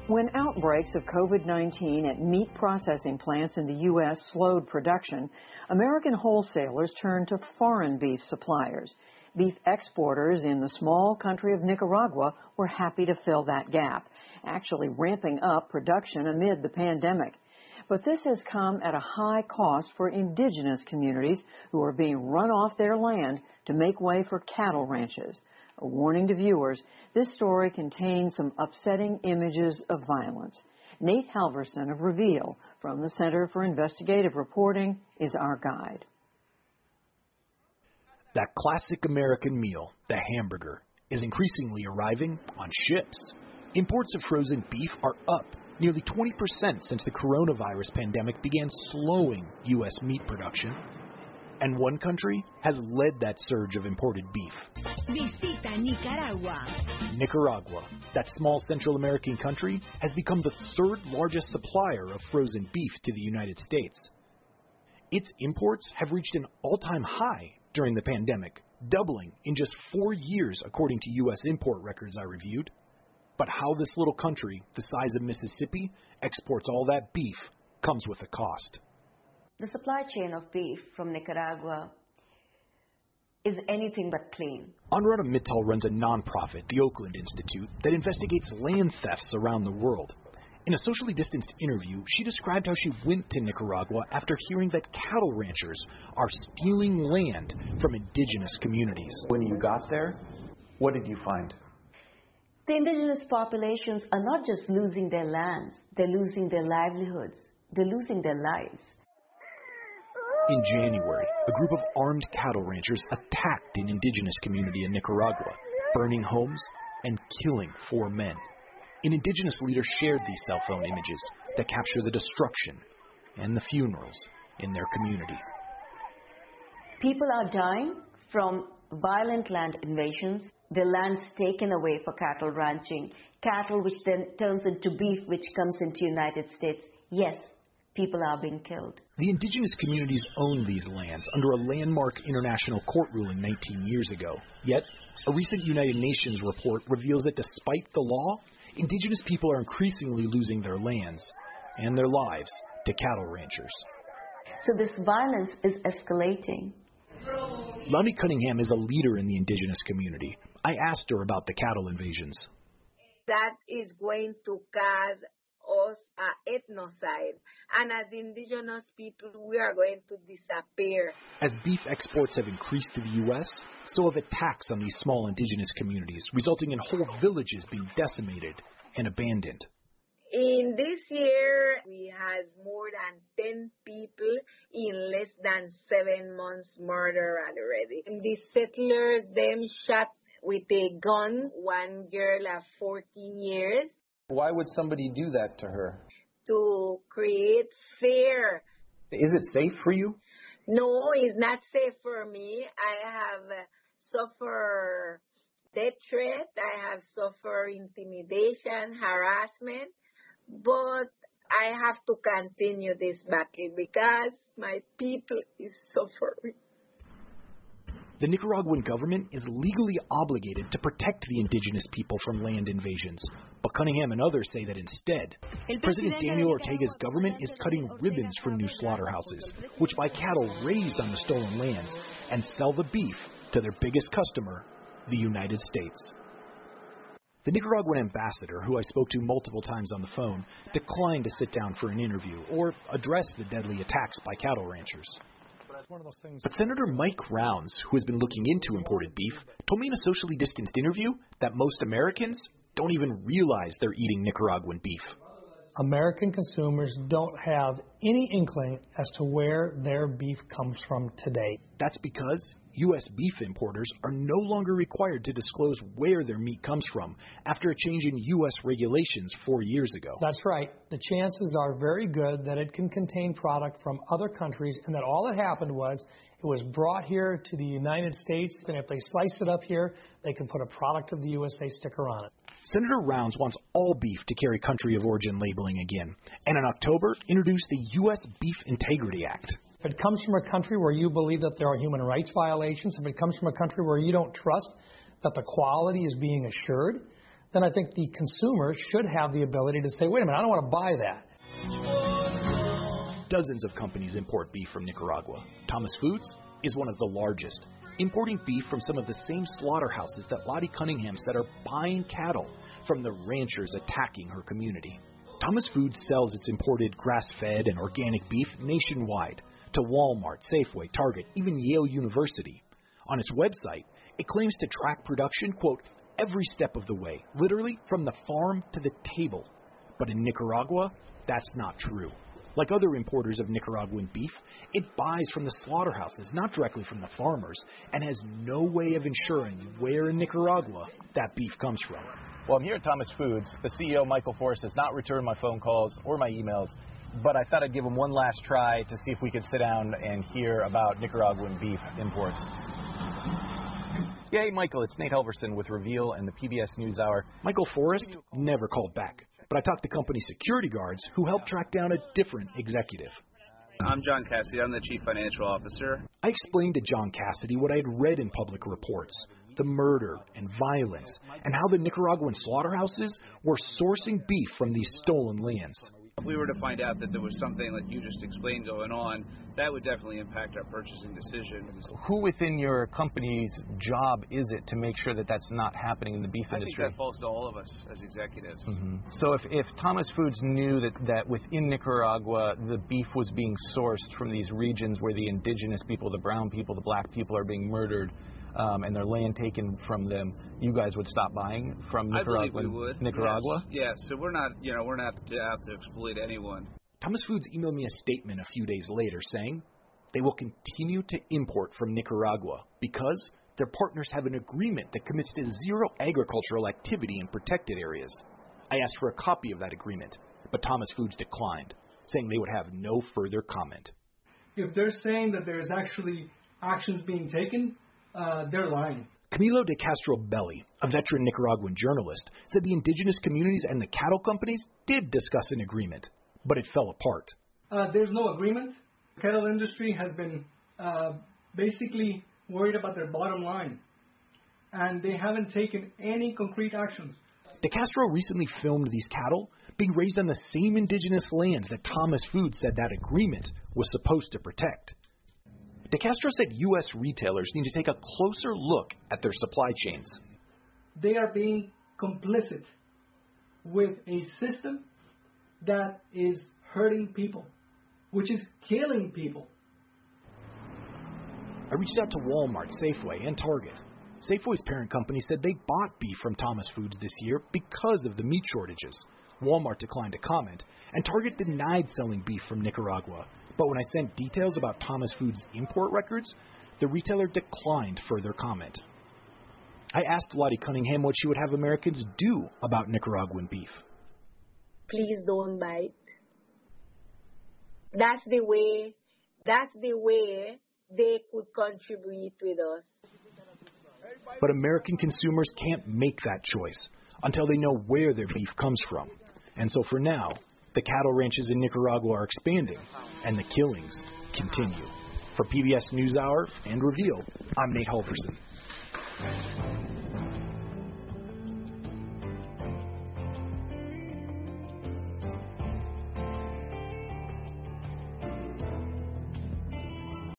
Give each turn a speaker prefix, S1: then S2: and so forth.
S1: When outbreaks of COVID-19 at meat processing plants in the U.S. slowed production, American wholesalers turned to foreign beef suppliers. Beef exporters in the small country of Nicaragua were happy to fill that gap, actually ramping up production amid the pandemic. But this has come at a high cost for indigenous communities who are being run off their land to make way for cattle ranches. A warning to viewers, this story contains some upsetting images of violence. Nate Halverson of Reveal from the Center for Investigative Reporting is our guide.
S2: That classic American meal, the hamburger, is increasingly arriving on ships. Imports of frozen beef are up nearly 20% since the coronavirus pandemic began slowing U.S. meat production. And one country has led that surge of imported beef.
S3: Visita Nicaragua.
S2: Nicaragua, that small Central American country, has become the third largest supplier of frozen beef to the United States. Its imports have reached an all-time high during the pandemic, doubling in just 4 years according to U.S. import records I reviewed. But how this little country, the size of Mississippi, exports all that beef comes with a cost.
S4: The supply chain of beef from Nicaragua is anything but clean.
S2: Anuradha Mittal runs a nonprofit, the Oakland Institute, that investigates land thefts around the world. In a socially distanced interview, she described how she went to Nicaragua after hearing that cattle ranchers are stealing land from indigenous communities.
S5: When you got there, what did you find?
S4: The indigenous populations are not just losing their lands, they're losing their livelihoods, they're losing their lives.
S2: In January, a group of armed cattle ranchers attacked an indigenous community in Nicaragua, burning homes and killing 4 men. An indigenous leader shared these cell phone images that capture the destruction and the funerals in their community.
S4: People are dying from violent land invasions, their lands taken away for cattle ranching, cattle which then turns into beef which comes into the United States. Yes, people are being killed.
S2: The indigenous communities own these lands under a landmark international court ruling 19 years ago. Yet, a recent United Nations report reveals that despite the law, indigenous people are increasingly losing their lands and their lives to cattle ranchers.
S4: So this violence is escalating.
S2: Lonnie Cunningham is a leader in the indigenous community. I asked her about the cattle invasions.
S6: That is going to cause us an ethnocide, and as indigenous people, we are going to disappear.
S2: As beef exports have increased to the U.S., so have attacks on these small indigenous communities, resulting in whole villages being decimated and abandoned.
S6: In this year, we had more than 10 people in less than 7 months murdered already. And the settlers, them shot with a gun, one girl of 14 years.
S5: Why would somebody do that to her?
S6: To create fear.
S5: Is it safe for you?
S6: No, it's not safe for me. I have suffered death threat. I have suffered intimidation, harassment. But I have to continue this battle because my people is suffering.
S2: The Nicaraguan government is legally obligated to protect the indigenous people from land invasions. But Cunningham and others say that instead, President Daniel Ortega's government is cutting ribbons from new slaughterhouses, which buy cattle raised on the stolen lands and sell the beef to their biggest customer, the United States. The Nicaraguan ambassador, who I spoke to multiple times on the phone, declined to sit down for an interview or address the deadly attacks by cattle ranchers. But Senator Mike Rounds, who has been looking into imported beef, told me in a socially distanced interview that most Americans don't even realize they're eating Nicaraguan beef.
S7: American consumers don't have any inkling as to where their beef comes from today.
S2: That's because U.S. beef importers are no longer required to disclose where their meat comes from after a change in U.S. regulations 4 years ago.
S7: That's right. The chances are very good that it can contain product from other countries and that all that happened was it was brought here to the United States, and if they slice it up here, they can put a product of the USA sticker on it.
S2: Senator Rounds wants all beef to carry country of origin labeling again, and in October introduced the U.S. Beef Integrity Act.
S7: If it comes from a country where you believe that there are human rights violations, if it comes from a country where you don't trust that the quality is being assured, then I think the consumer should have the ability to say, wait a minute, I don't want to buy that.
S2: Dozens of companies import beef from Nicaragua. Thomas Foods is one of the largest, importing beef from some of the same slaughterhouses that Lottie Cunningham said are buying cattle from the ranchers attacking her community. Thomas Foods sells its imported grass-fed and organic beef nationwide to Walmart, Safeway, Target, even Yale University. On its website, it claims to track production, quote, every step of the way, literally from the farm to the table. But in Nicaragua, that's not true. Like other importers of Nicaraguan beef, it buys from the slaughterhouses, not directly from the farmers, and has no way of ensuring where in Nicaragua that beef comes from.
S5: Well, I'm here at Thomas Foods. The CEO, Michael Forrest, has not returned my phone calls or my emails, but I thought I'd give him one last try to see if we could sit down and hear about Nicaraguan beef imports. Yeah, hey, Michael, it's Nate Helverson with Reveal and the PBS NewsHour.
S2: Michael Forrest never called back, but I talked to company security guards who helped track down a different executive.
S8: I'm John Cassidy. I'm the Chief Financial Officer.
S2: I explained to John Cassidy what I had read in public reports, the murder and violence, and how the Nicaraguan slaughterhouses were sourcing beef from these stolen lands.
S8: If we were to find out that there was something like you just explained going on, that would definitely impact our purchasing decision.
S5: Who within your company's job is it to make sure that that's not happening in the beef industry?
S8: I think that falls to all of us as executives.
S5: Mm-hmm. So if Thomas Foods knew that within Nicaragua the beef was being sourced from these regions where the indigenous people, the brown people, the black people are being murdered, and their land taken from them, you guys would stop buying from Nicaragua?
S8: I believe we would.
S5: Nicaragua?
S8: Yes. So we're not out to exploit anyone.
S2: Thomas Foods emailed me a statement a few days later saying they will continue to import from Nicaragua because their partners have an agreement that commits to zero agricultural activity in protected areas. I asked for a copy of that agreement, but Thomas Foods declined, saying they would have no further comment.
S9: If they're saying that there's actually actions being taken, they're lying.
S2: Camilo de Castro Belli, a veteran Nicaraguan journalist, said the indigenous communities and the cattle companies did discuss an agreement, but it fell apart.
S9: There's no agreement. The cattle industry has been basically worried about their bottom line, and they haven't taken any concrete actions.
S2: De Castro recently filmed these cattle being raised on the same indigenous lands that Thomas Foods said that agreement was supposed to protect. De Castro said U.S. retailers need to take a closer look at their supply chains.
S9: They are being complicit with a system that is hurting people, which is killing people.
S2: I reached out to Walmart, Safeway, and Target. Safeway's parent company said they bought beef from Thomas Foods this year because of the meat shortages. Walmart declined to comment, and Target denied selling beef from Nicaragua. But when I sent details about Thomas Foods' import records, the retailer declined further comment. I asked Lottie Cunningham what she would have Americans do about Nicaraguan beef.
S6: Please don't buy it. That's the way they could contribute with us.
S2: But American consumers can't make that choice until they know where their beef comes from. And so for now, the cattle ranches in Nicaragua are expanding, and the killings continue. For PBS NewsHour and Reveal, I'm Nate Helverson.